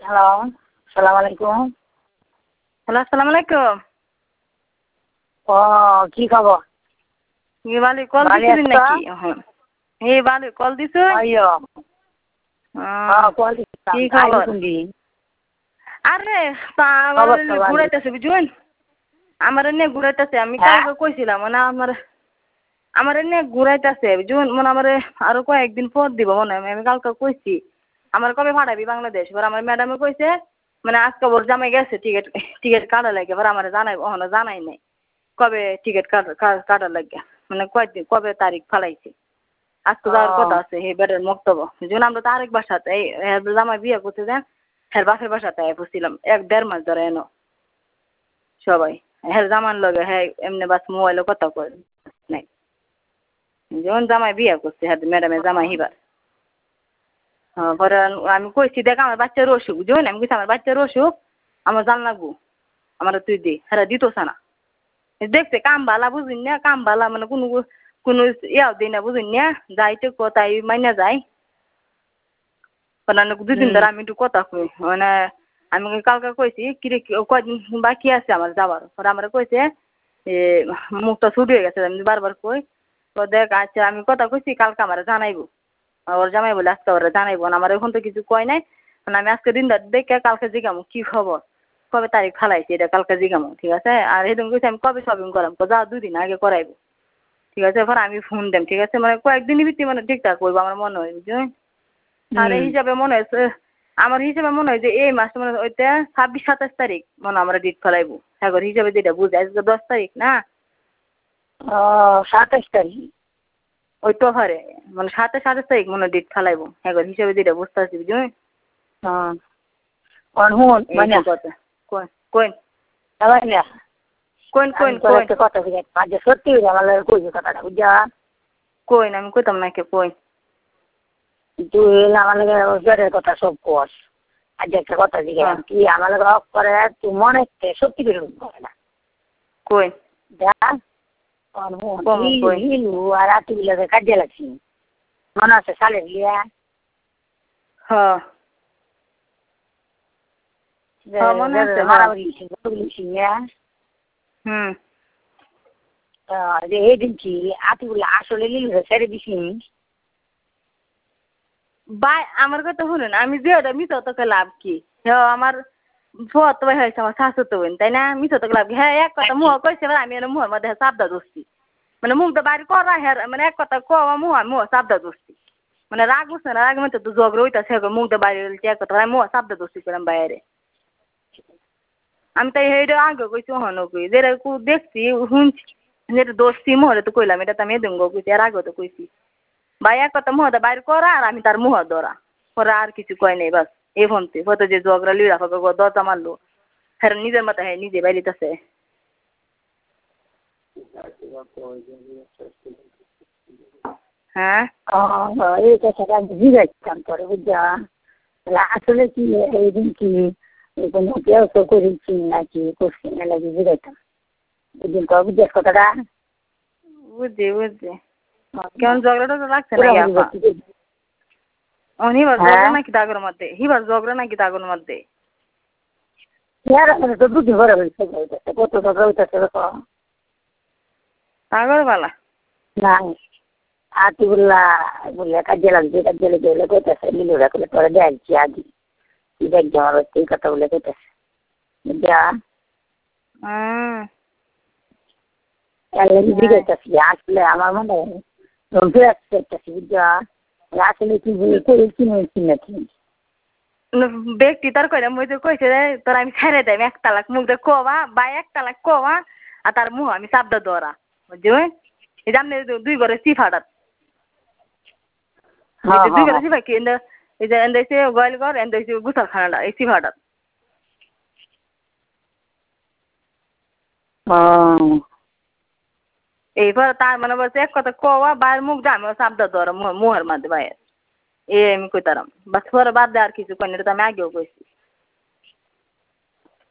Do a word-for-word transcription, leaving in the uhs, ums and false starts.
Hello, সালাম আলাইকুম। Hello, আসসালামু আলাইকুম। ও কি খবর? কি বালি কল ভালো দিছিলেন আছো? নাকি এখন? এই বালি কল দিছো? আইয়ো। হ্যাঁ, কল দিছিলাম। কি আইলি খবর? কোনদিন? আরে তা আমার খবর তো ভালো। ঘুরাইতেছে বুঝুন। আমার এনে ঘুরাইতেছে আমি হ্যাঁ? কালকে কইছিলাম মানে আমার আমার এনে ঘুরাইতেছে বুঝুন মানে আমার আরো কয়েকদিন পর দিব মনে হয় আমি কালকে কইছি আমার কবে পাঠাবি বাংলাদেশ এবার আমার ম্যাডামে কইছে মানে আজকে ওর জামাই গেছে টিকিট টিকিট কাটা লাগে এবার আমার জানাই ওখানে জানাই নাই কবে টিকিট কাটা লাগে মানে কয়দিন কবে তারিখ ফালাইছে আজকে ও যাওয়ার কথা আছে এই বেটার মক্তব্য যেমন আমরা তো আরেক বাসাতে এই জামাই বিয়ে করতে দেন হ্যাঁ বাপের বাসাতে বসছিলাম এক দেড় মাস ধরে এনো সবাই হ্যাঁ জামান লগে হ্যাঁ এমনি বাস মোবাইলে কথা কয় নাই যেমন জামাই বিয়ে করছে হ্যাঁ ম্যাডামের জামাই হিবার হ্যাঁ পরে আমি কইছি দেখ আমার বাচ্চার অসুখ বুঝুন আমি কইছি আমার বাচ্চার অসুখ আমার জান লাগবো আমার তুই দে হ্যাঁ দিতোস না দেখছে কাম বালা বুঝুন না কাম বালা মানে কোনো কোনো ইয়াও দিই না বুঝুন না যাইতে কোথায় মাইনা যায় মানে দুদিন ধরে আমি একটু কথা কই মানে আমি কালকে কইছি কিরে কয়দিন বাকি আছে আমার যাওয়ার পরে আমার কইছে এ মুখটা ছুটি হয়ে গেছে আমি বারবার কই তো দেখ আচ্ছা আমি কথা কইছি কালকে আমার জানাইবো ওর জামাই বলে আজকে ওরা জানাইবো না আমার এখন তো কিছু কয় নাই মানে আমি আজকে দিন দেখে কালকে জিগামো কি খবর কবে তারিখ ফালাইছি এটা কালকে জিগামো ঠিক আছে আর সেদিন কইছি আমি কবে শপিং করাম যা দুই দিন আগে করাইবো ঠিক আছে এবার আমি ফোন দেম ঠিক আছে মানে কয়েকদিনই ভিত্তি মানে ঠিকঠাক করবো আমার মনে হয় বুঝলি আর এই হিসাবে মনে হয়েছে আমার হিসাবে মনে হয় যে এই মাসটা মানে ওইটা ছাব্বিশ সাতাশ তারিখ মনে আমরা ডেট ফেলাইবো হ্যাঁ হিসাবে যেটা বুঝে আজকে দশ তারিখ না ও সাতাশ তারিখ ওই তো হারে মানে সাতাশ সাতাশ তারিখ মনে ডেট ফেলাইবো হ্যাঁ হিসাবে যেটা বুঝতে পারছি বুঝলি হ্যাঁ অনহুন মানে কথা কোন কোন না কোন কোন তোর কোন একটা কথা বুঝে আজ সত্যি আমার লাগে কইছি কথাটা বুঝা কোন আমি কইতাম না কে কোন তুই আমার লাগে ওদের কথা সব কস আজ একটা কথা জিজ্ঞে তুই আমার লাগে অফ করে তুই মনে সত্যি করে করে না কোন দেখ হিলু আর রাতুগুলোকে কাজে লাগছি মনে আছে সালে লিয়া হ্যাঁ মনে আছে মারামারি হুম যে এই দিন কি আতিগুলো আসলে লিলু ছেড়ে দিছি বাই আমার কথা শুনুন আমি যে ওটা মিথ্যা তোকে লাভ কি হ্যাঁ আমার ফত ভাই হয়েছে আমার শাশু তো তাই না মিথ্যা তোকে লাভ কি হ্যাঁ এক কথা মুহ কইছে আমি এর মুহের মধ্যে চাপদা দোষছি মানে মুখটা বাড়ি করা হ্যাঁ মানে এক কথা কওয়া মুহ মুহ চাপদা দোষছি মানে রাগ উঠছে না রাগ মধ্যে তো ঝগড়া হইতাছে মুখটা বাইরে এক কথা মুহ চাপদা দোষছি করলাম বাইরে আমি তাই এইটা আগে কইছি হনো কই যেটা দেখছি শুনছি যেটা দোষছি মুহরে তো কইলাম এটা তো আমি এদিন কইছি আর আগে তো কইছি ভাই এক কথা মুহটা বাইরে করা আর আমি তার মুহ ধরা ওরা আর কিছু কয় নেই বাস এই ফোনতে হয়তো যে ঝগড়া লিড়া হবে দরজা মারলো হ্যাঁ নিজের মতো হ্যাঁ নিজে বাইরিতেছে হ্যাঁ এই কথাটা বুঝাইতাম তোরে বুঝা আসলে কি এই দিন কি কোনো কেউ তো করেছি নাকি করছি না লাগে বুঝাইতাম বুঝলি তো বুঝাস কথাটা বুঝছি বুঝছি কেমন ঝগড়াটা তো লাগছে না ইয়াপা হিবার ঝগড়া নাকি দাগের মধ্যে হিবার ঝগড়া নাকি দাগের মধ্যে তো বুদ্ধি ভরা হয়েছে কত ঝগড়া হইতেছে তাগর বালা না আতি বললা বললে কাজে লাগছে কাজে লেগে বলে কইতেছে লিলুরা করে তোরা দেখছি আগে তুই দেখছি আমার হচ্ছে এই কথা বলে কইতেছে যা জিজ্ঞাসি আসলে আমার মনে হয় আসতেছি বুঝা আসলে কি করেছি নইছি নাকি ব্যক্তি তার কইরা মই তো কইছে তোর আমি ছেড়ে দেব এক তালাক মুখ দিয়ে কোয়া বা এক তালাক কোয়া আর তার মুহ আমি চাপদা ধরা বুঝলি এই জামনে দুই ঘরে সিফাটাত দুই ঘরে সিফা কি এই যে এন্দাইছে গোয়াল ঘর এন্দাইছে গুছাল খানাটা এই সিফাটাত এইবার তার মানে বলছে এক কথা কোয়া বাইরের মুখ দিয়ে আমি চাপদা ধরা মুহের মধ্যে বাইরে এ আমি কইতারাম বাস পরে বাদ দে আর কিছু কই না এটা তো আমি আগেও কইছি